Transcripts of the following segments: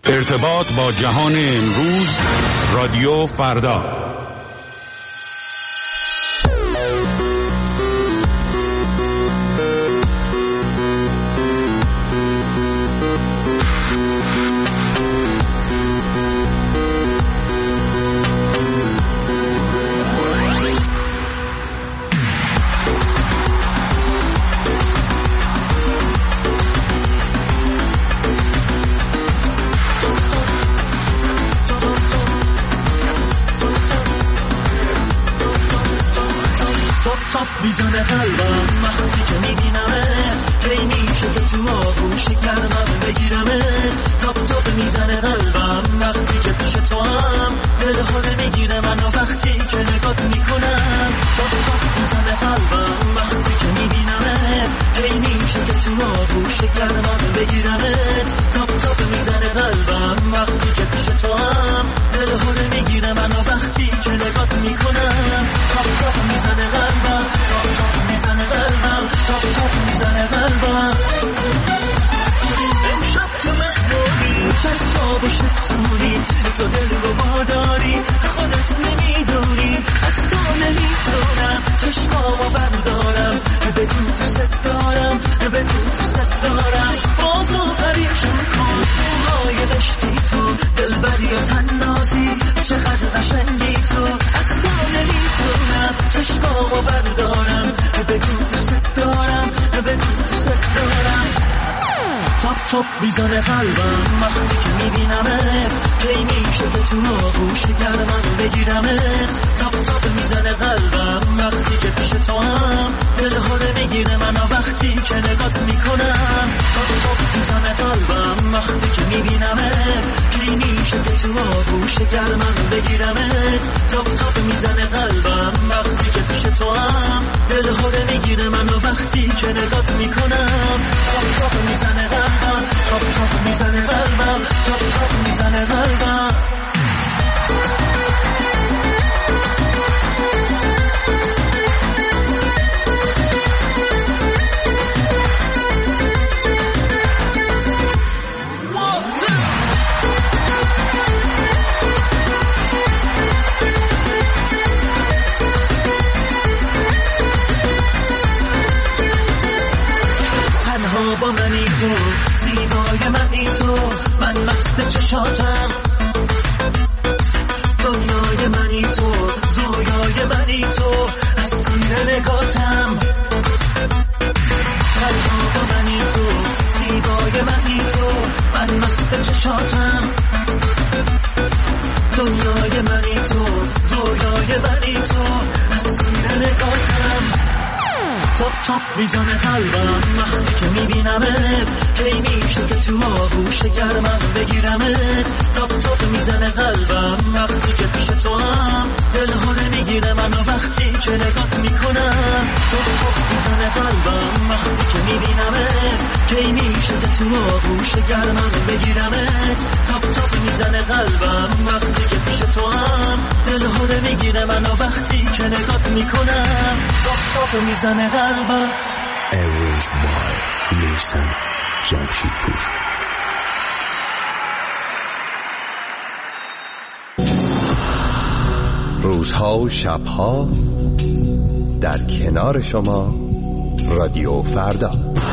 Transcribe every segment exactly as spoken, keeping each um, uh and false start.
ارتباط با جهان امروز، رادیو فردا. میزنه قلبم وقتی که میبینمت، کی میشه که تو آغوش گرمم بگیرمت. تاپ تاپ میزنه قلبم وقتی که پیش تو هم، دل خود میگیره منو وقتی که نگات میکنم. تاپ تاپ میزنه قلبم وقتی که میبینمت، کی میشه که تو آغوش گرمم بگیرمت. تاپ تاپ میزنه قلبم وقتی که پیش تو هم، دل خود میگیره منو وقتی که نگات میکنم. تاپ تاپ میزنه قلبم، تاپ تاپ میزنه قلبم، تاپ تاپ میزنه قلبم. امشب تو مهمونی، چشمابو شتونی، تو دل رو واداری، خودت نمیدونی. از تو نمیتونم چشمامو بردارم، بدون دوست دارم، بدون دوست دارم. بازو پریشون کن موهای دشتی تو، دلبری و تنازی، چقدر قشنگی تو. از تو نمیتونم چشمامو بردارم، بدون دوست دارم، بدون دوست دارم. تاپ تاپ میزنه قلبم وقتی که میبینمت، کی میشه که تو آغوش گرمم بگیرمت. تاپ تاپ میزنه قلبم وقتی که پیش تو هم، دل هره میگیره منو وقتی که نگات میکنم. تاپ تاپ میزنه قلبم وقتی که میبینمت، کی میشه که تو آغوش گرمم بگیرمت. تاپ تاپ میزنه قلبم وقتی که پیش تو هم، دل هره میگیره منو وقتی که نگات میکنم. تاپ تاپ میزنه قلبم، تاپ تاپ میزنه قلبم، تاپ تاپ میزنه قلبم. تنها با منی تو، زیبای منی تو، من مست چشاتم. دنیای منی تو، زویای منی تو، اسیر نگاتم. تنها با منی تو، زیبای منی تو، من مست چشاتم. دنیای منی تو، زویای منی تو، اسیر نگاتم. تاپ تاپ میزنه قلبم وقتی که میبینمت، کی میشه که تو آغوش گرمم بگیرمت. تاپ تاپ میزنه قلبم وقتی که پیش تو هم، دل هره میگیره منو وقتی که نگات میکنم. تاپ تاپ میزنه قلبم وقتی که میبینمت، کی میشه که تو آغوش گرمم بگیرمت. تاپ تاپ میزنه قلبم وقتی که پیش تو هم، دل هره میگیره منو وقتی که نگات میکنم. تاپ تاپ میزنه قلبم. Arranged by Nisan Jamshidpur. روزها و شبها در کنار شما، رادیو فردا.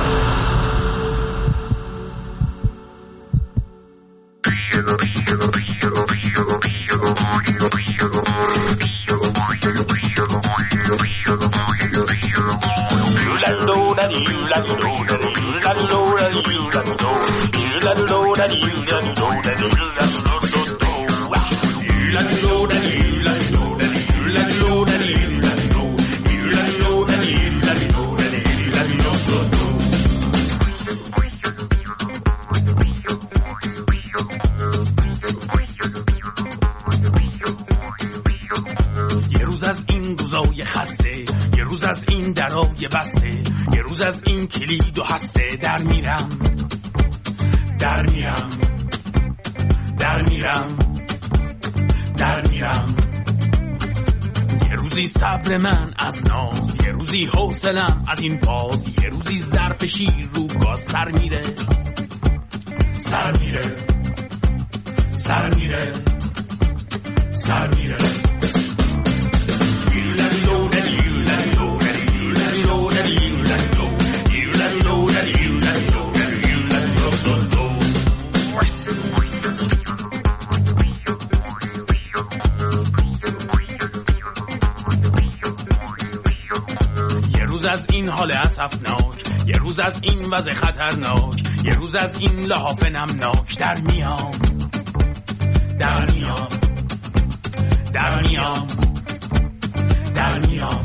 یه روز از این روزای خسته، یه روز از این درای بسته، یه روز از این کلید و هسته، در میرم در میرم در میرم در میرم. یه روزی صبر من از ناز، یه روزی حوصلم از این فاز، یه روزی ظرف شیر رو گاز سر میره سر میره سر میره سر میره از این حال اسفناک، یه روز از این وضع خطرناک، یه روز از این لحاف نمناک در میام در میام در میام در میام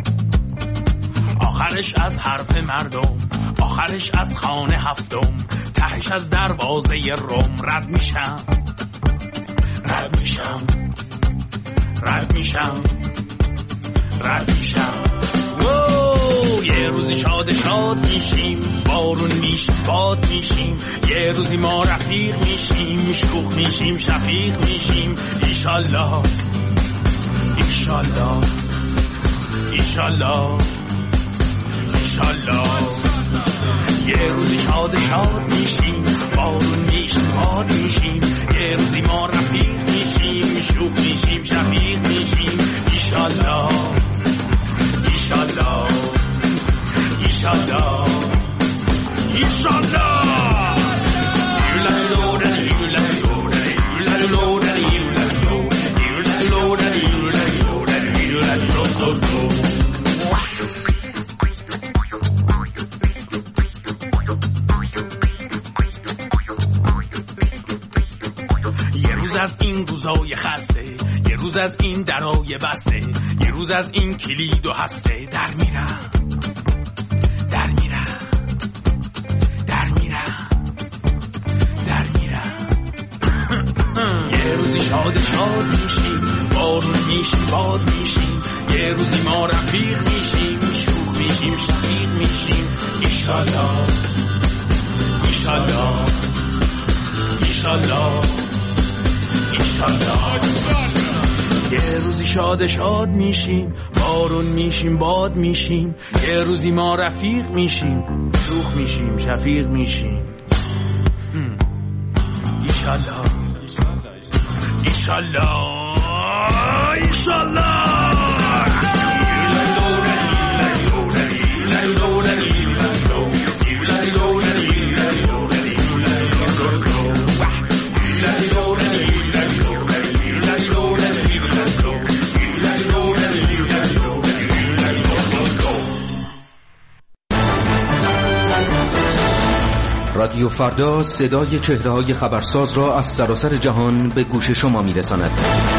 آخرش از حرف مردم، آخرش از خانه هفتم، تهش از دروازه روم رد میشم رد میشم رد میشم رد میشم یه روزی شاد شاد میشیم، بارون میشیم، باد میشیم، یه روزی ما رفیق میشیم، شوخ میشیم، شفیق میشیم، ایشالله ایشالله ایشالله ایشالله یه روزی شاد شاد میشیم، بارون میشیم، باد میشیم، یه روزی ما رفیق میشیم، شوخ میشیم، شفیق میشیم، ایشالله ایشالله ایشالله ایشالله یه روز از این روزای خسته، یه روز از این درای بسته، یه روز از این کلید و هسته در میرم در میرم در میرم در میرم یه روزی شاد شاد میشیم، بارون میشیم، باد میشیم، یه روزی ما رفیق میشیم، شوخ میشیم، شفیق میشیم، ایشالله ایشالله ایشالله ایشالله یه روزی شاد شاد میشیم، بارون میشیم، باد میشیم، یه روزی ما رفیق میشیم، شوخ میشیم، شفیق میشیم، ایشالله ایشالله ایشالله رادیو فردا صدای چهره‌های خبرساز را از سراسر جهان به گوش شما می‌رساند.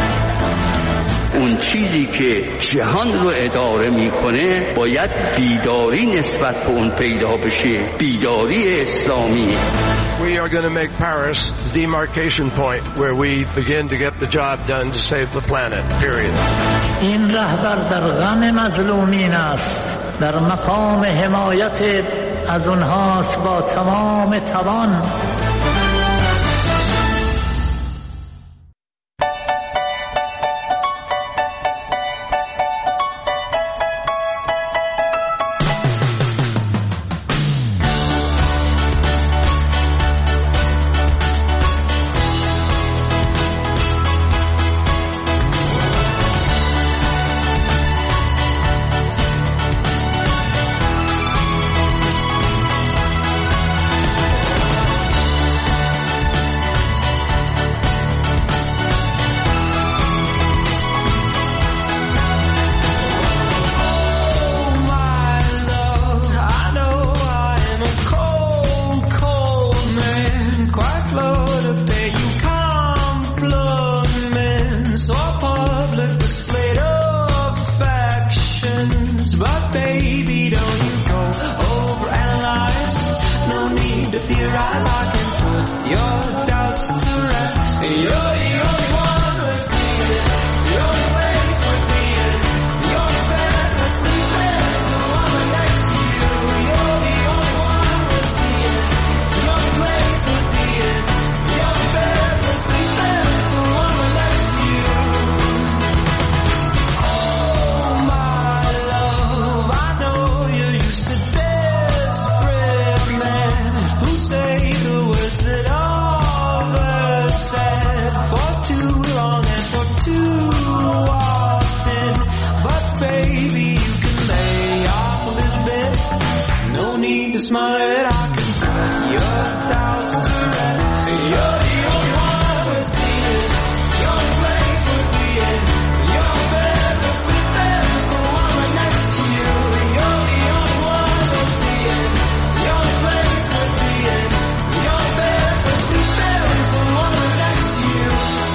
اون چیزی که جهان رو اداره میکنه باید بیداری نسبت به اون پیدا بشه، بیداری اسلامی. We are going to make Paris the demarcation point where we begin to get the job done to save the planet. Period. این رهبر در غم مظلومین است، در مقام حمایت از اونهاست با تمام توان. baby, you can lay off a little bit. No need to smile it, I can put your doubts to rest. You're the only one we're seeing. Your place would be in your bed, the sleep bed is the one right next to you. You're the only one we're seeing. Your place would be in your bed, the sleep bed is the one right next to you.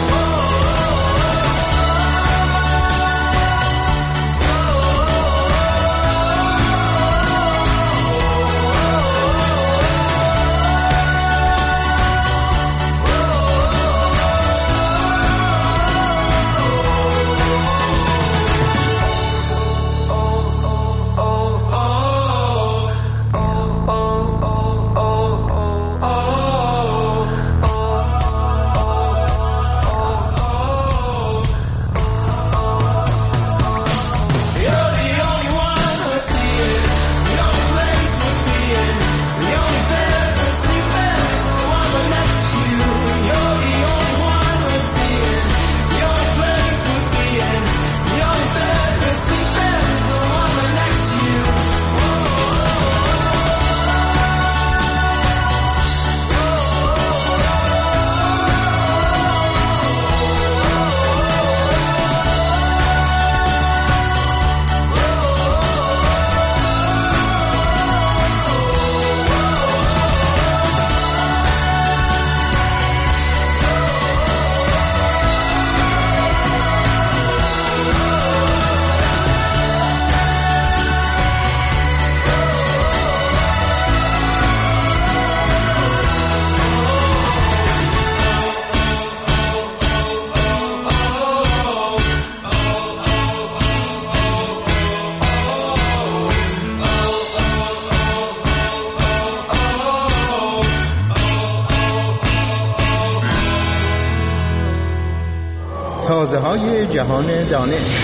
تازه‌های جهان دانش.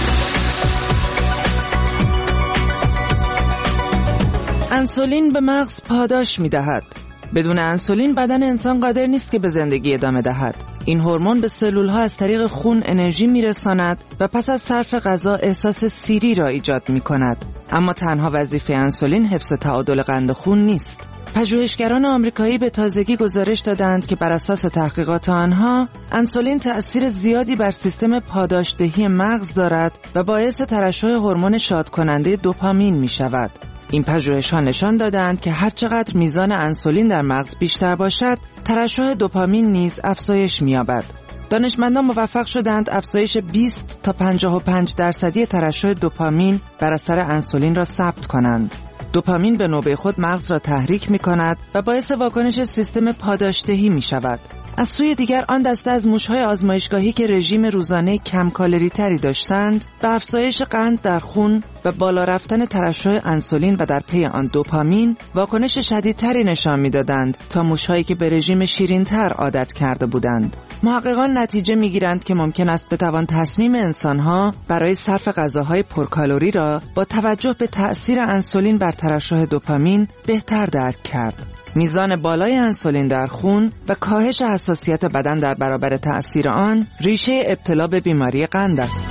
انسولین به مغز پاداش می‌دهد. بدون انسولین بدن انسان قادر نیست که به زندگی ادامه دهد. این هورمون به سلول‌ها از طریق خون انرژی می‌رساند و پس از صرف غذا احساس سیری را ایجاد می‌کند. اما تنها وظیفه انسولین حفظ تعادل قند خون نیست. پژوهشگران آمریکایی به تازگی گزارش دادند که بر اساس تحقیقات آنها انسولین تأثیر زیادی بر سیستم پاداشدهی مغز دارد و باعث ترشح هورمون شادکننده دوپامین می شود. این پژوهش‌ها نشان دادند که هر چقدر میزان انسولین در مغز بیشتر باشد، ترشح دوپامین نیز افزایش می‌یابد. دانشمندان موفق شدند افزایش بیست تا پنجاه و پنج درصدی ترشح دوپامین بر اثر انسولین را ثبت کنند. دوپامین به نوبه خود مغز را تحریک می کند و باعث واکنش سیستم پاداشدهی می شود. از سوی دیگر آن دسته از موش‌های آزمایشگاهی که رژیم روزانه کم کالری تری داشتند به افزایش قند در خون و بالا رفتن ترشح انسولین و در پی آن دوپامین واکنش شدیدتری نشان می‌دادند تا موش‌هایی که به رژیم شیرین‌تر عادت کرده بودند. محققان نتیجه می‌گیرند که ممکن است بتوان تصمیم انسان‌ها برای صرف غذاهای پرکالری را با توجه به تأثیر انسولین بر ترشح دوپامین بهتر درک کرد. میزان بالای انسولین در خون و کاهش حساسیت بدن در برابر تأثیر آن ریشه ابتلا به بیماری قند است.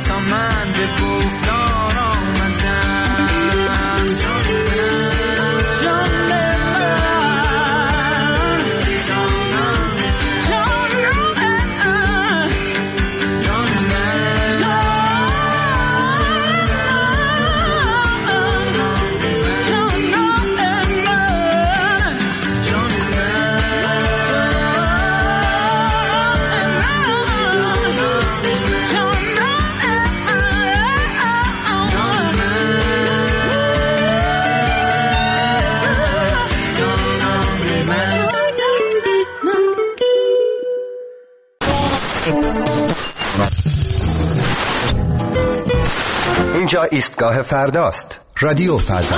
تا من به گفتار آمدم. جان اینجا ایستگاه فرداست. رادیو فردا.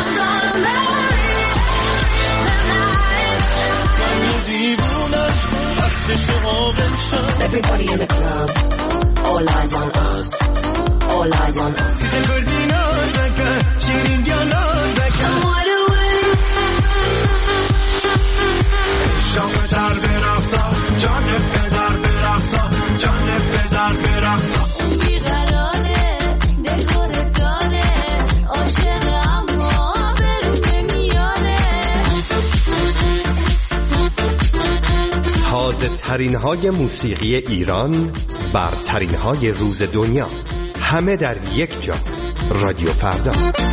Everybody in the club, all eyes on us, all eyes on us. جان پدر برقصا، جان پدر برقصا، جان پدر برقصا. بیقراره دلخور داره، عاشق اما برو نمیاره. تازه ترین های موسیقی ایران، برترین های روز دنیا، همه در یک جا. رادیو فردا.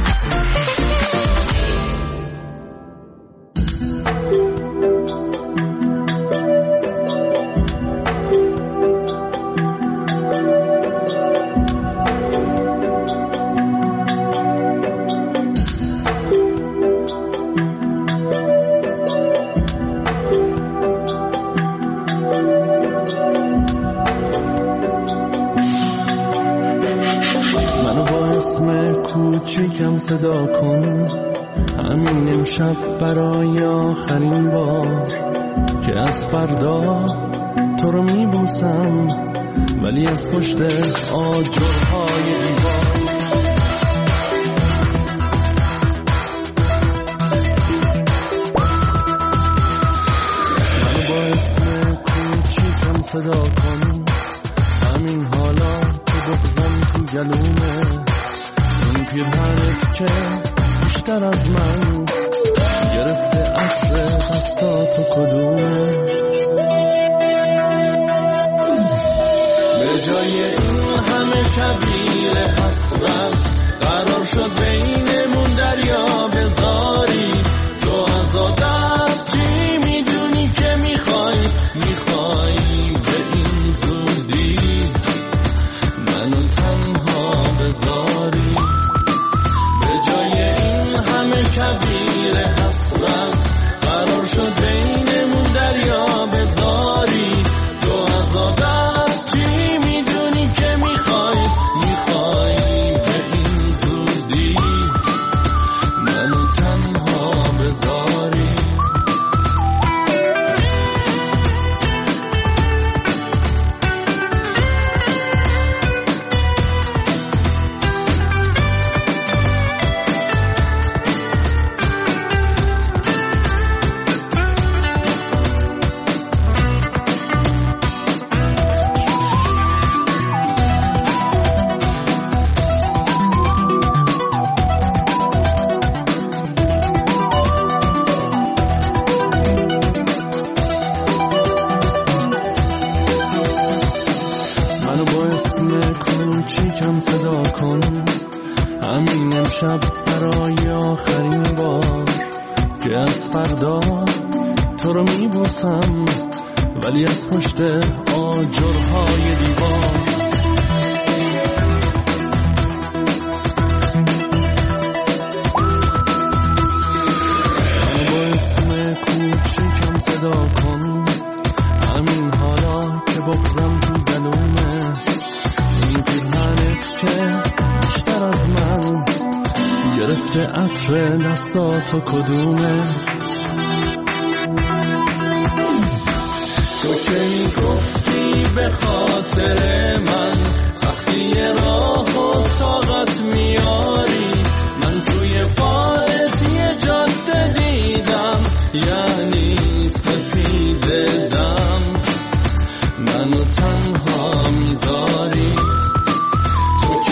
کوچیکم صدا کن، همین امشب برای آخرین بار که از فردا تو رو میبوسم، ولی از پشت آجرهای دیوار. منو با اسم کوچیکم صدا کن، همین حالا که بغضم تو گلومه، پیرهنت که بیشتر از من گرفته عطر دستاتو کدومه. به جای این همه کبیر حسرت قرار شد بینمون دریا بذاری. تو از آدست چی میدونی که میخوای، میخوای به این زودی منو تنها بذاری. کبیر حسرت قرار شد بینمون دریا بذاری. تو از آدست چی میدونی که میخوای، میخوای به این زودی منو تنها بذاری. ولی از پشت آجرهای دیوار. من با اسم کوچیکم صدا کن، همین حالا که بغضم تو گلومه. این پیرهنت که بیشتر از من گرفته عطر دستاتو کدومه. تو که میگفتی به خاطر من سختی راه و طاقت میاری، من توی فارت یه جاده دیدم، یعنی سپید دم منو تنها میذاری. تو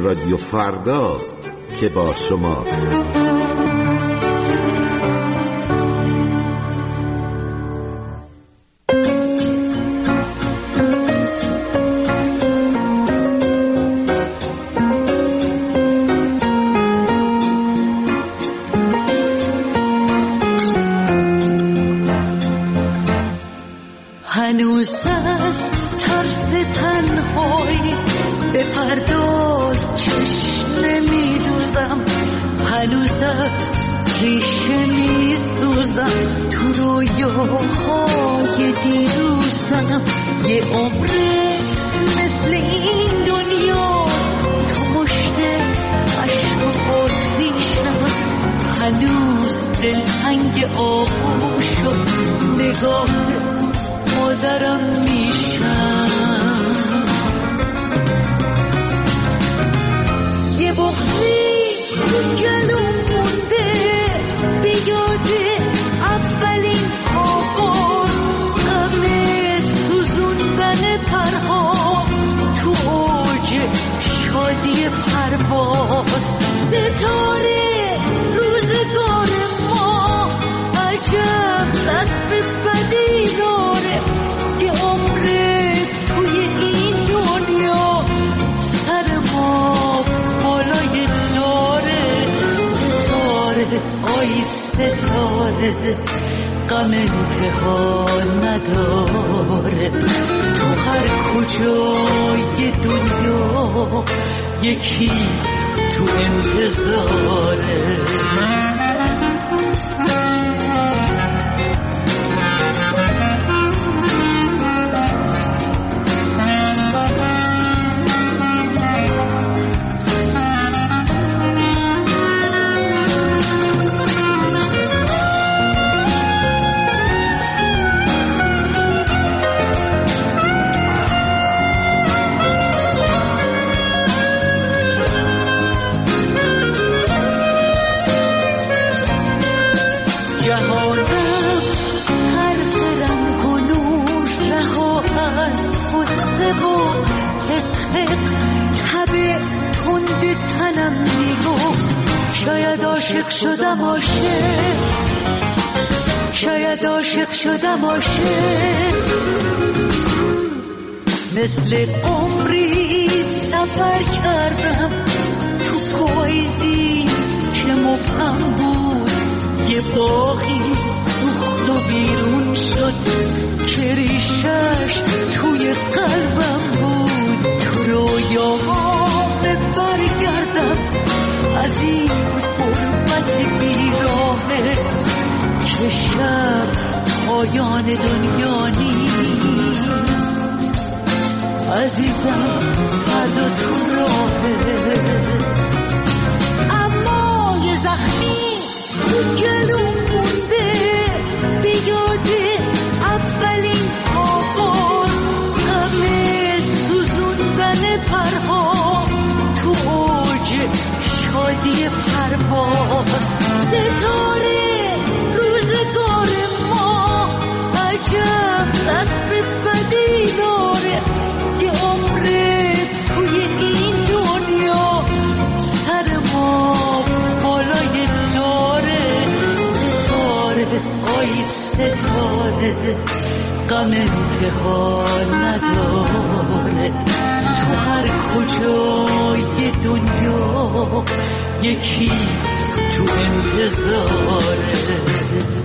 رادیو فرداست که با شماست. هنوز از ترس تنهایی به فردا چشم نمیدوزم، هنوز از ریشه میسوزم، تو رویاهای دیروزم. یه عمره مثل این دنیا تو مشت عشق و آتیشم، هنوز دلتنگ آغوش شد نگاه مادرم میشم. یه بغضی تو گلوم مونده به یاد اولین آغاز، غم سوزوندن پرها تو اوج شادی پرواز. ستاره روزگار ما عجب دست بدی داره، یه عمره توی این دنیا سر ما بالای داره. ستاره آی ستاره غم انتها نداره، تو هر کجای دنیا یکی تو انتظاره. شاید عاشق شدم عاشق، شاید عاشق شدم عاشق، مثل عمری سفر کردم تو پاییزی که مبهم بود. یه باغی سوخت و بیرون شد که ریشش توی قلبم بود. تو رویاها برگردم از این غربت بیراهه که شب پایان دنیا نیست. عزیزم فردا تو راهه، اما یه زخمی تو گلوم مونده به یاد اولین آغاز، غم سوزوندن پرها تو اوج شادی پرواز. ستاره روزگار ما عجب دست بدی داره، یه عمره توی این دنیا سر ما بالای داره. ستاره آی ستاره غم انتها نداره، تو هر کجای دنیا یکی تو انتظاره.